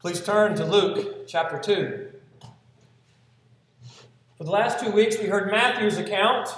Please turn to Luke chapter 2. For the last 2 weeks, we heard Matthew's account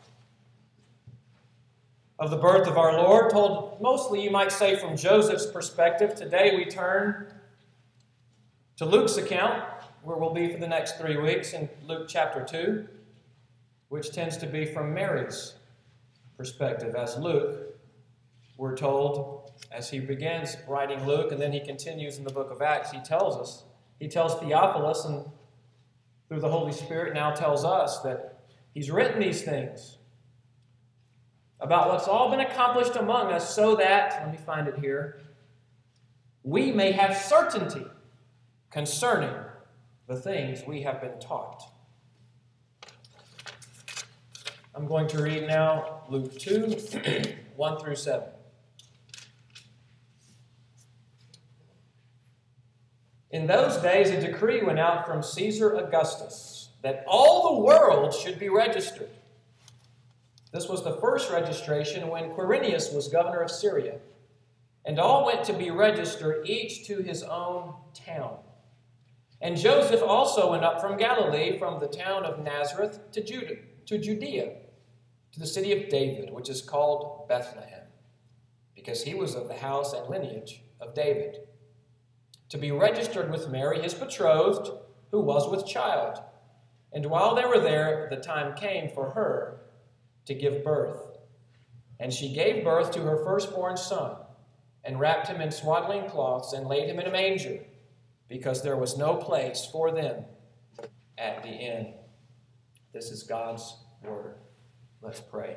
of the birth of our Lord, told mostly, you might say, from Joseph's perspective. Today we turn to Luke's account, where we'll be for the next 3 weeks in Luke chapter 2, which tends to be from Mary's perspective. As Luke, we're told, as he begins writing Luke, and then he continues in the book of Acts, he tells Theophilus, and through the Holy Spirit now tells us that he's written these things about what's all been accomplished among us so that, let me find it here, we may have certainty concerning the things we have been taught. I'm going to read now Luke 2, 1 through 7. In those days, a decree went out from Caesar Augustus that all the world should be registered. This was the first registration when Quirinius was governor of Syria. And all went to be registered, each to his own town. And Joseph also went up from Galilee, from the town of Nazareth to Judea, to the city of David, which is called Bethlehem, because he was of the house and lineage of David, to be registered with Mary, his betrothed, who was with child. And while they were there, the time came for her to give birth. And she gave birth to her firstborn son, and wrapped him in swaddling cloths, and laid him in a manger, because there was no place for them at the inn. This is God's word. Let's pray.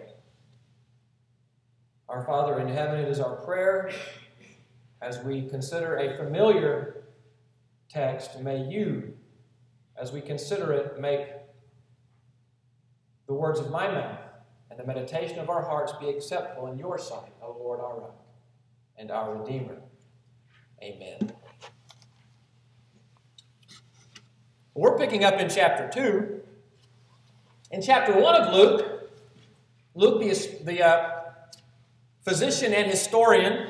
Our Father in heaven, it is our prayer as we consider a familiar text, may you, as we consider it, make the words of my mouth and the meditation of our hearts be acceptable in your sight, O Lord, our rock and our Redeemer. Amen. We're picking up in chapter 2. In chapter 1 of Luke, the physician and historian,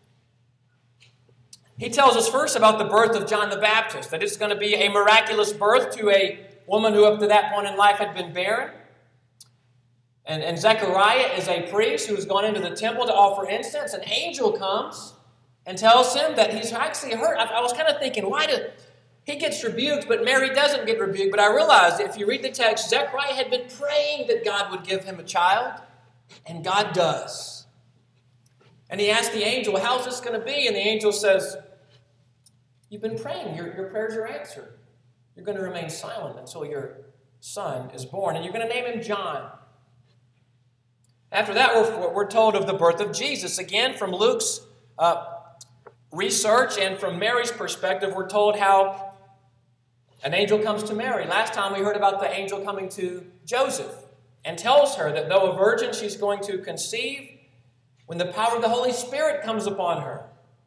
he tells us first about the birth of John the Baptist, that it's going to be a miraculous birth to a woman who up to that point in life had been barren. And Zechariah is a priest who's gone into the temple to offer incense. An angel comes and tells him that he's actually hurt. I was kind of thinking, he gets rebuked, but Mary doesn't get rebuked. But I realized if you read the text, Zechariah had been praying that God would give him a child, and God does. And he asked the angel, how's this going to be? And the angel says, you've been praying. Your prayers are answered. You're going to remain silent until your son is born, and you're going to name him John. After that, we're told of the birth of Jesus. Again, from Luke's research and from Mary's perspective, we're told how an angel comes to Mary. Last time we heard about the angel coming to Joseph and tells her that though a virgin, she's going to conceive when the power of the Holy Spirit comes upon her.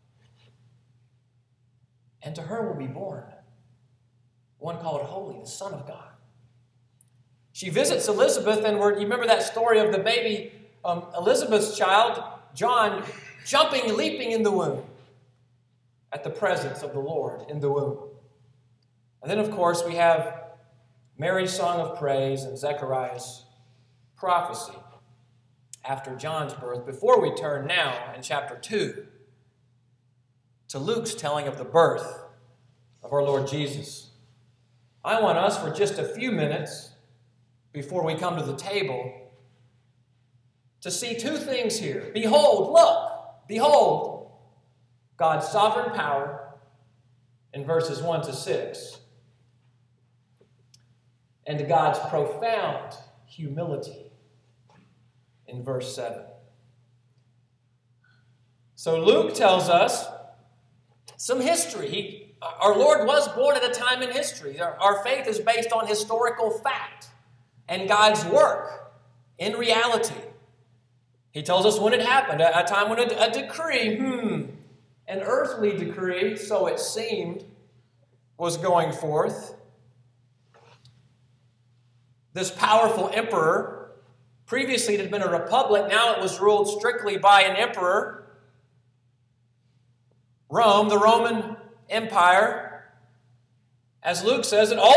And to her will be born one called Holy, the Son of God. She visits Elizabeth, and you remember that story of the baby, Elizabeth's child, John, jumping, leaping in the womb at the presence of the Lord in the womb. And then, of course, we have Mary's song of praise and Zechariah's prophecy after John's birth, before we turn now in chapter 2 to Luke's telling of the birth of our Lord Jesus. I want us for just a few minutes before we come to the table to see two things here. Behold, God's sovereign power in verses 1 to 6, and God's profound humility in verse 7. So Luke tells us some history. Our Lord was born at a time in history. Our faith is based on historical fact and God's work in reality. He tells us when it happened, a time when a decree, an earthly decree, so it seemed, was going forth. This powerful emperor, previously it had been a republic, now it was ruled strictly by an emperor. Rome, the Roman Empire, as Luke says, that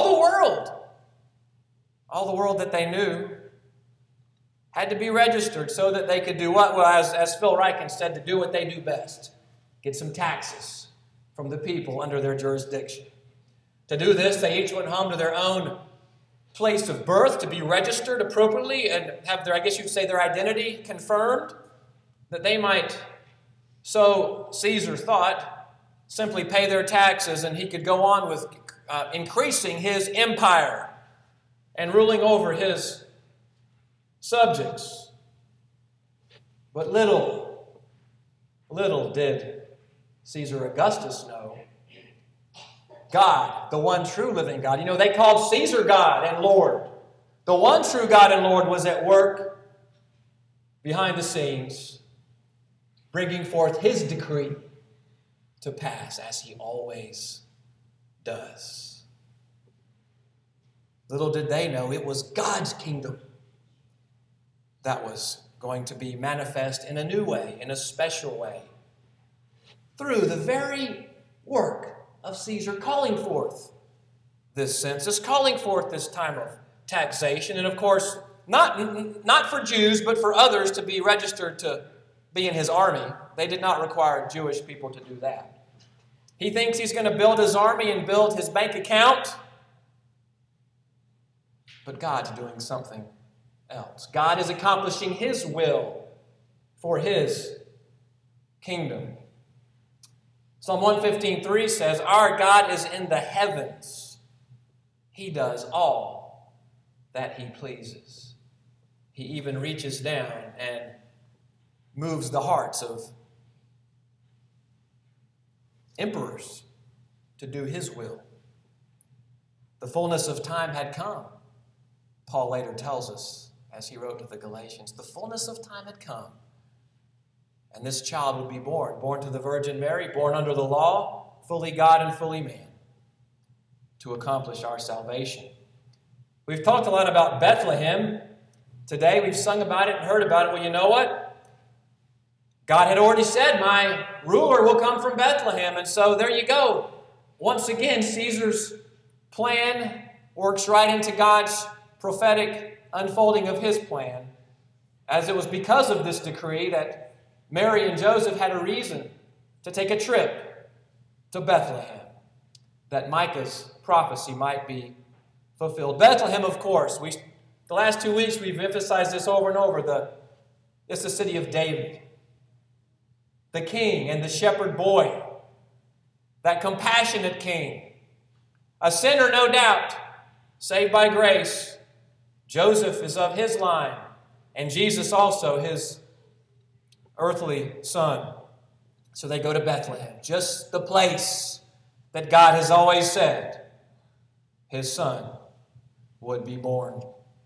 all the world that they knew, had to be registered so that they could do what? Well, as Phil Ryken said, to do what they do best. Get some taxes from the people under their jurisdiction. To do this, they each went home to their own place of birth to be registered appropriately and have their, I guess you'd say, their identity confirmed, that they might, so Caesar thought, simply pay their taxes and he could go on with increasing his empire and ruling over his subjects. But little did Caesar Augustus know God, the one true living God. You know, they called Caesar God and Lord. The one true God and Lord was at work behind the scenes, bringing forth his decree to pass, as he always does. Little did they know it was God's kingdom that was going to be manifest in a new way, in a special way, through the very work of Caesar calling forth this census, calling forth this time of taxation, and of course, not for Jews, but for others to be registered to be in his army. They did not require Jewish people to do that. He thinks he's going to build his army and build his bank account, but God's doing something else. God is accomplishing his will for his kingdom. Psalm 115:3 says, "Our God is in the heavens. He does all that he pleases." He even reaches down and moves the hearts of emperors to do his will. The fullness of time had come, Paul later tells us, as he wrote to the Galatians. The fullness of time had come, and this child would be born to the Virgin Mary, born under the law, fully God and fully man, to accomplish our salvation. We've talked a lot about Bethlehem today. We've sung about it and heard about it. Well, you know what? God had already said, my ruler will come from Bethlehem. And so there you go. Once again, Caesar's plan works right into God's prophetic unfolding of his plan, as it was because of this decree that Mary and Joseph had a reason to take a trip to Bethlehem, that Micah's prophecy might be fulfilled. Bethlehem, of course, the last 2 weeks we've emphasized this over and over. It's the city of David, the king and the shepherd boy, that compassionate king, a sinner no doubt, saved by grace. Joseph is of his line, and Jesus also his earthly son. So they go to Bethlehem, just the place that God has always said his son would be born.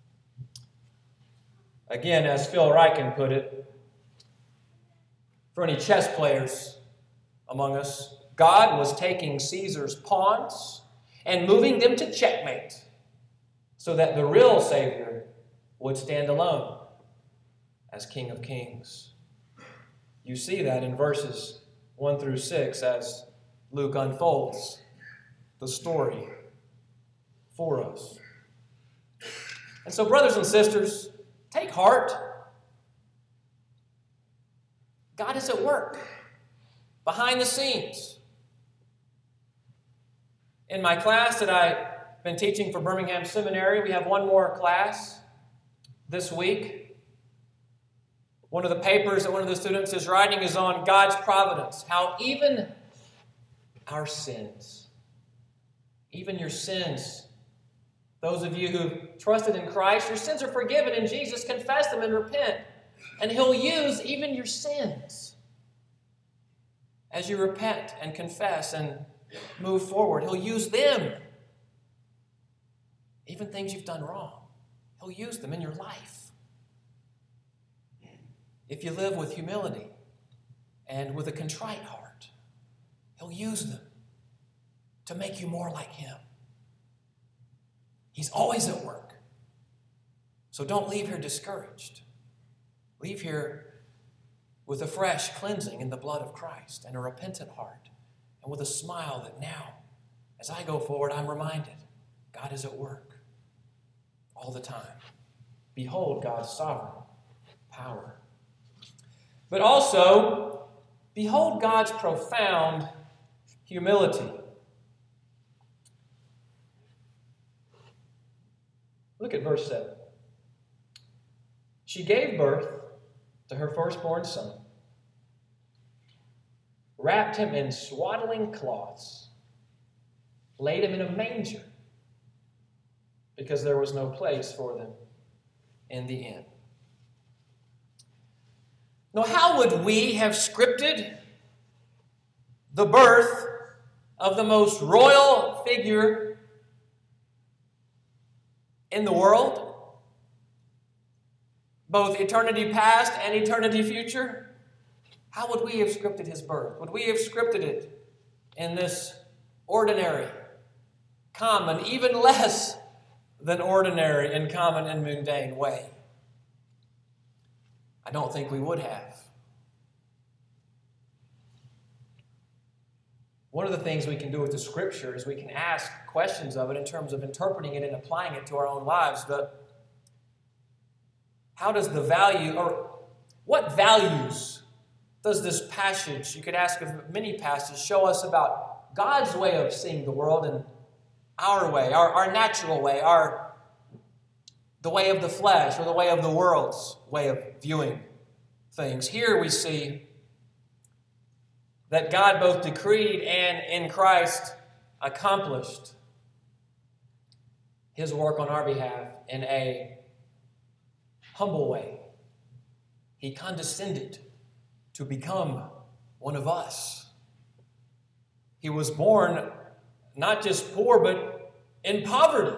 Again, as Phil Ryken put it, for any chess players among us, God was taking Caesar's pawns and moving them to checkmate so that the real Savior would stand alone as King of Kings. You see that in verses 1 through 6 as Luke unfolds the story for us. And so, brothers and sisters, take heart. God is at work behind the scenes. In my class that I've been teaching for Birmingham Seminary, we have one more class this week. One of the papers that one of the students is writing is on God's providence, how even our sins, even your sins, those of you who trusted in Christ, your sins are forgiven in Jesus. Confess them and repent. And he'll use even your sins as you repent and confess and move forward. He'll use them. Even things you've done wrong. He'll use them in your life. If you live with humility and with a contrite heart, he'll use them to make you more like him. He's always at work. So don't leave here discouraged. Leave here with a fresh cleansing in the blood of Christ and a repentant heart and with a smile that now as I go forward, I'm reminded God is at work all the time. Behold God's sovereign power. But also, behold God's profound humility. Look at verse 7. She gave birth to her firstborn son, wrapped him in swaddling cloths, laid him in a manger, because there was no place for them in the inn. Now, how would we have scripted the birth of the most royal figure in the world, both eternity past and eternity future? How would we have scripted his birth? Would we have scripted it in this ordinary, common, even less than ordinary and common and mundane way? I don't think we would have. One of the things we can do with the Scripture is we can ask questions of it in terms of interpreting it and applying it to our own lives. How does the value, or what values does this passage, you could ask of many passages, show us about God's way of seeing the world and our way, our natural way, the way of the flesh, or the way of the world's way of viewing things? Here we see that God both decreed and in Christ accomplished his work on our behalf in a humble way. He condescended to become one of us. He was born not just poor, but in poverty.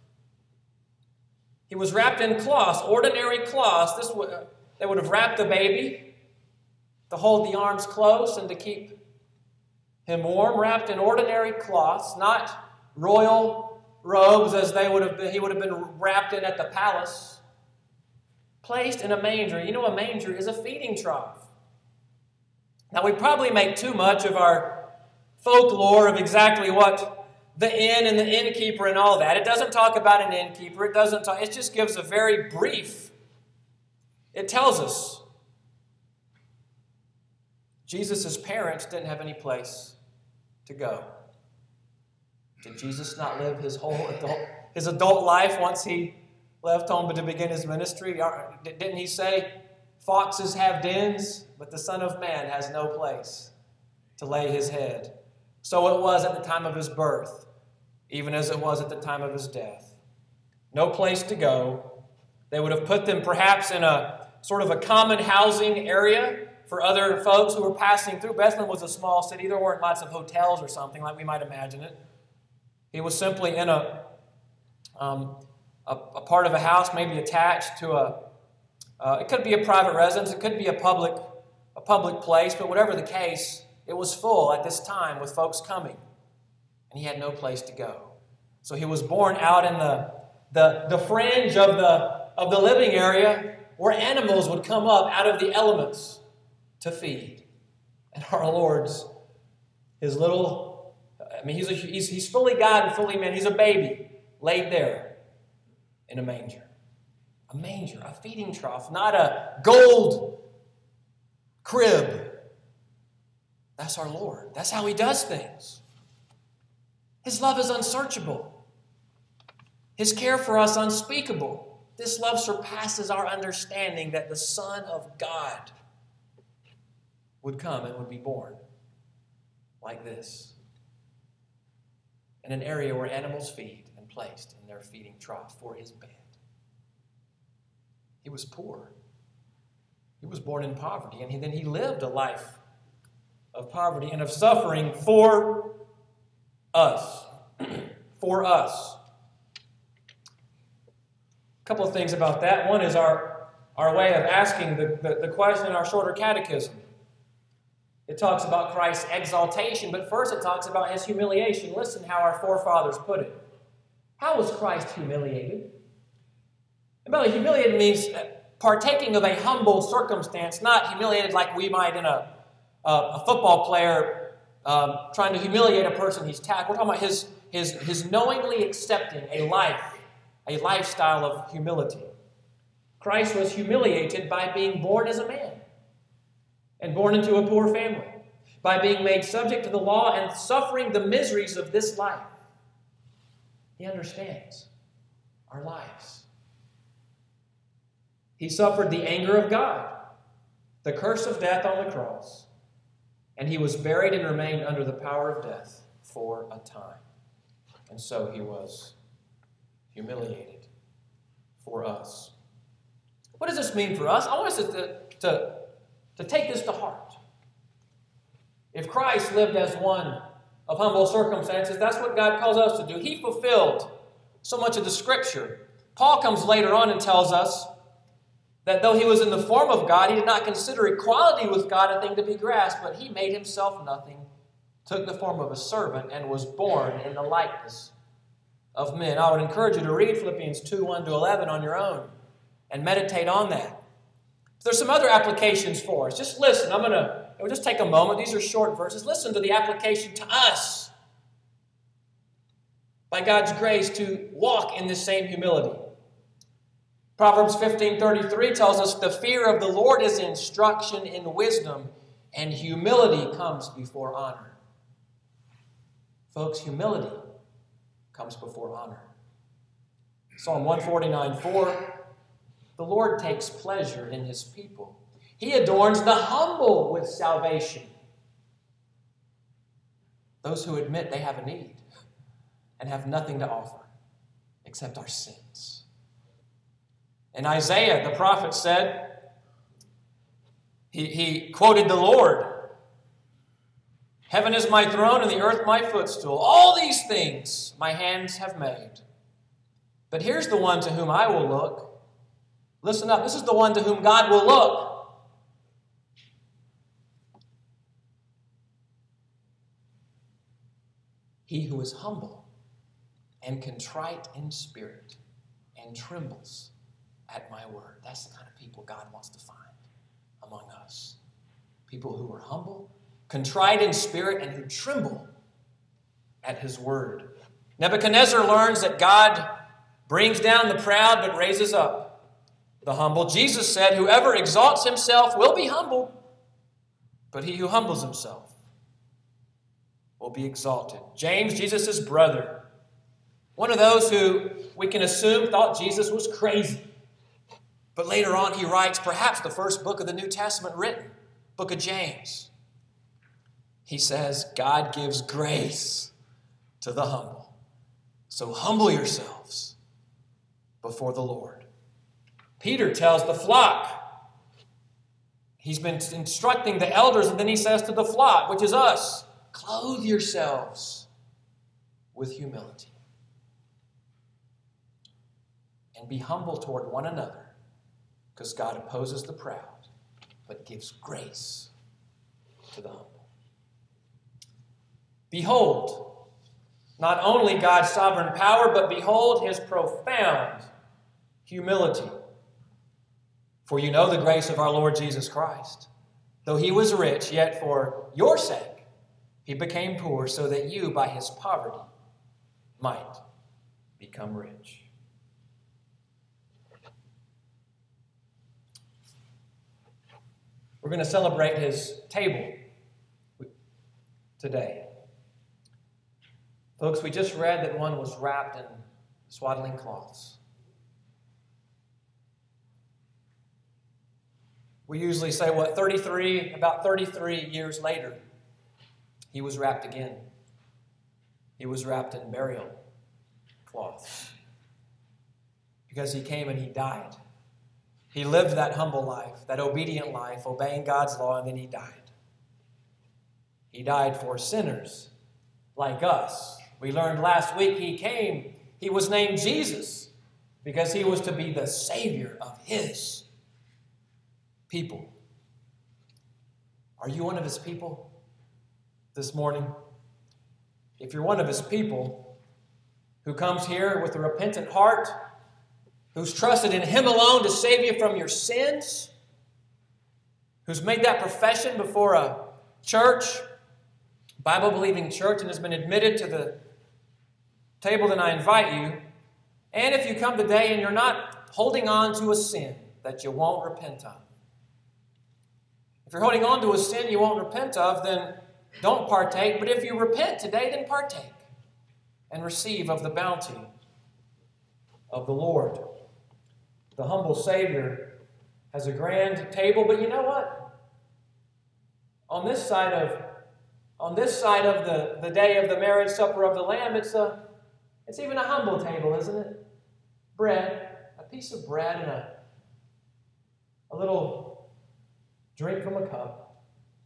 He was wrapped in cloths, ordinary cloths. They would have wrapped the baby to hold the arms close and to keep him warm, wrapped in ordinary cloths, not royal robes as he would have been wrapped in at the palace. Placed in a manger. You know, a manger is a feeding trough. Now, we probably make too much of our folklore of exactly what the inn and the innkeeper and all that. It doesn't talk about an innkeeper. It just gives a very brief. It tells us Jesus' parents didn't have any place to go. Did Jesus not live his adult life once he left home to begin his ministry? Didn't he say, foxes have dens, but the Son of Man has no place to lay his head? So it was at the time of his birth, even as it was at the time of his death. No place to go. They would have put them perhaps in a sort of a common housing area for other folks who were passing through. Bethlehem was a small city. There weren't lots of hotels or something like we might imagine it. He was simply in a part of a house, maybe attached to it could be a private residence, it could be a public place, but whatever the case, it was full at this time with folks coming, and he had no place to go. So he was born out in the fringe of the living area where animals would come up out of the elements to feed. And our Lord's, he's fully God and fully man. He's a baby laid there in a manger. A manger, a feeding trough, not a gold crib. That's our Lord. That's how he does things. His love is unsearchable. His care for us unspeakable. This love surpasses our understanding that the Son of God would come and would be born like this, in an area where animals feed and placed in their feeding trough for his bed. He was poor. He was born in poverty, and then he lived a life of poverty and of suffering for us. For us. A couple of things about that. One is our way of asking the question in our shorter catechism. It talks about Christ's exaltation, but first it talks about his humiliation. Listen how our forefathers put it. How was Christ humiliated? And by the way, humiliated means partaking of a humble circumstance, not humiliated like we might in a football player trying to humiliate a person he's attacked. We're talking about his knowingly accepting a lifestyle of humility. Christ was humiliated by being born as a man and born into a poor family, by being made subject to the law and suffering the miseries of this life. He understands our lives. He suffered the anger of God, the curse of death on the cross, and he was buried and remained under the power of death for a time. And so he was humiliated for us. What does this mean for us? I want us to take this to heart. If Christ lived as one of humble circumstances, that's what God calls us to do. He fulfilled so much of the Scripture. Paul comes later on and tells us that though he was in the form of God, he did not consider equality with God a thing to be grasped, but he made himself nothing, took the form of a servant, and was born in the likeness of men. I would encourage you to read Philippians 2:1-11 on your own and meditate on that. There's some other applications for us. Just listen. We'll just take a moment. These are short verses. Listen to the application to us by God's grace to walk in this same humility. Proverbs 15:33 tells us the fear of the Lord is instruction in wisdom, and humility comes before honor. Folks, humility comes before honor. Psalm 149:4, the Lord takes pleasure in his people. He adorns the humble with salvation. Those who admit they have a need and have nothing to offer except our sins. And Isaiah, the prophet, said, he quoted the Lord, "Heaven is my throne and the earth my footstool. All these things my hands have made. But here's the one to whom I will look." Listen up. This is the one to whom God will look. He who is humble and contrite in spirit and trembles at my word. That's the kind of people God wants to find among us. People who are humble, contrite in spirit, and who tremble at his word. Nebuchadnezzar learns that God brings down the proud but raises up the humble. Jesus said, "Whoever exalts himself will be humbled, but he who humbles himself will be exalted." James, Jesus' brother, one of those who we can assume thought Jesus was crazy. But later on he writes perhaps the first book of the New Testament written, book of James. He says, God gives grace to the humble. So humble yourselves before the Lord. Peter tells the flock, he's been instructing the elders, and then he says to the flock, which is us, clothe yourselves with humility and be humble toward one another, because God opposes the proud, but gives grace to the humble. Behold, not only God's sovereign power, but behold his profound humility. For you know the grace of our Lord Jesus Christ. Though he was rich, yet for your sake he became poor, so that you by his poverty might become rich. We're going to celebrate his table today. Folks, we just read that one was wrapped in swaddling cloths. We usually say, about 33 years later, he was wrapped again. He was wrapped in burial cloths. Because he came and he died. He lived that humble life, that obedient life, obeying God's law, and then he died. He died for sinners like us. We learned last week he was named Jesus because he was to be the Savior of his people. Are you one of his people this morning? If you're one of his people who comes here with a repentant heart, who's trusted in him alone to save you from your sins, who's made that profession before a church Bible-believing church and has been admitted to the table, then I invite you. And if you come today and you're not holding on to a sin that you won't repent of, if you're holding on to a sin you won't repent of, then don't partake. But if you repent today, then partake and receive of the bounty of the Lord. The humble Savior has a grand table, but you know what? On this side of the day of the marriage supper of the Lamb, it's even a humble table, isn't it? Bread, a piece of bread and a little drink from a cup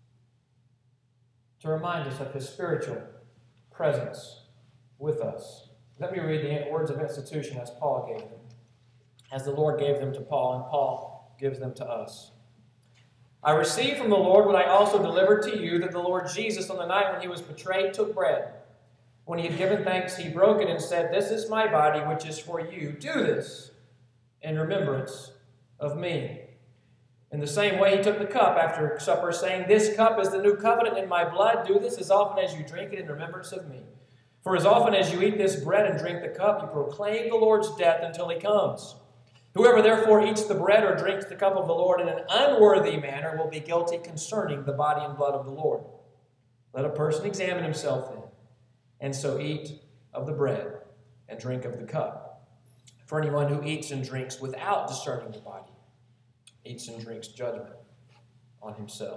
to remind us of His spiritual presence with us. Let me read the words of institution as Paul gave them, as the Lord gave them to Paul, and Paul gives them to us. I received from the Lord what I also delivered to you, that the Lord Jesus, on the night when He was betrayed, took bread. When He had given thanks, He broke it and said, "This is my body, which is for you. Do this in remembrance of me." In the same way, He took the cup after supper, saying, "This cup is the new covenant in my blood. Do this as often as you drink it in remembrance of me. For as often as you eat this bread and drink the cup, you proclaim the Lord's death until He comes. Whoever therefore eats the bread or drinks the cup of the Lord in an unworthy manner will be guilty concerning the body and blood of the Lord. Let a person examine himself then, and so eat of the bread and drink of the cup. For anyone who eats and drinks without discerning the body eats and drinks judgment on himself."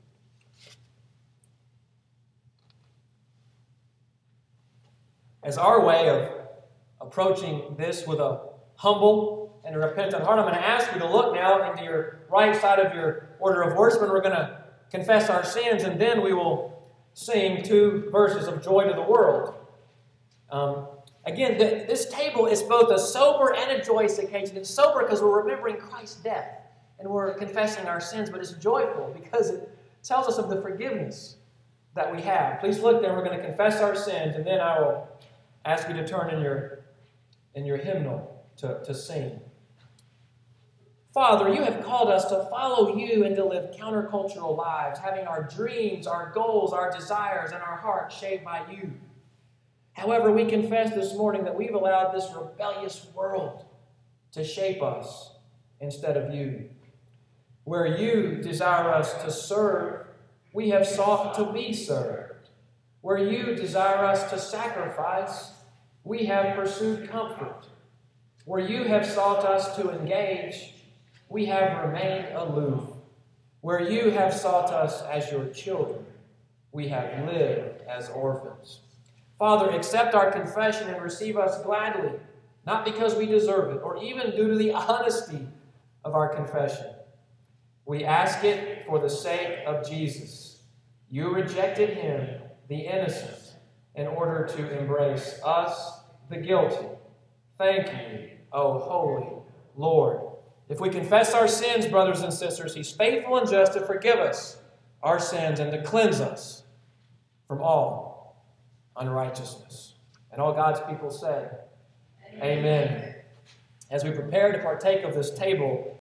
As our way of approaching this with a humble and a repentant heart, I'm going to ask you to look now into your right side of your order of worship, and we're going to confess our sins, and then we will sing 2 verses of Joy to the World. Again, this table is both a sober and a joyous occasion. It's sober because we're remembering Christ's death, and we're confessing our sins, but it's joyful because it tells us of the forgiveness that we have. Please look there. We're going to confess our sins, and then I will ask you to turn in your hymnal to sing. Father, you have called us to follow you and to live countercultural lives, having our dreams, our goals, our desires, and our hearts shaped by you. However, we confess this morning that we've allowed this rebellious world to shape us instead of you. Where you desire us to serve, we have sought to be served. Where you desire us to sacrifice, we have pursued comfort. Where you have sought us to engage, we have remained aloof. Where you have sought us as your children, we have lived as orphans. Father, accept our confession and receive us gladly, not because we deserve it, or even due to the honesty of our confession. We ask it for the sake of Jesus. You rejected Him, the innocent, in order to embrace us, the guilty. Thank you, O holy Lord. If we confess our sins, brothers and sisters, He's faithful and just to forgive us our sins and to cleanse us from all unrighteousness. And all God's people said, Amen. As we prepare to partake of this table,